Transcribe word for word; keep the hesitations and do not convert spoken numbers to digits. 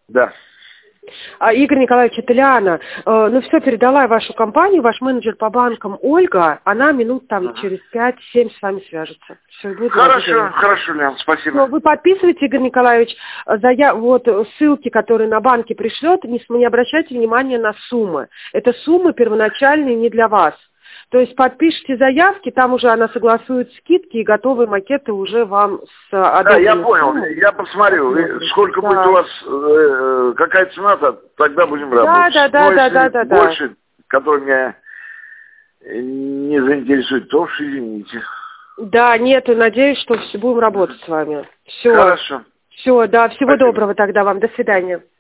Да. А, Игорь Николаевич, это Лиана. Э, ну все, передала вашу компанию, ваш менеджер по банкам Ольга, она минут там uh-huh. через пять-семь с вами свяжется. Все, будет хорошо, хорошо, Лиана, спасибо. Но вы подписывайте, Игорь Николаевич, зая... вот ссылки, которые на банке пришлет, не, не обращайте внимания на суммы. Это суммы первоначальные не для вас. То есть подпишите заявки, там уже она согласует скидки, и готовые макеты уже вам с одобренной. Да, я понял, суммой. Я посмотрю, сколько да. будет у вас, э, какая цена-то, тогда будем да, работать. Да, да, Но да, если да, да, больше, да. который меня не заинтересует, то уж извините. Да, нет, надеюсь, что все, будем работать с вами. Все. Хорошо. Все, да, всего Спасибо. доброго тогда вам, до свидания.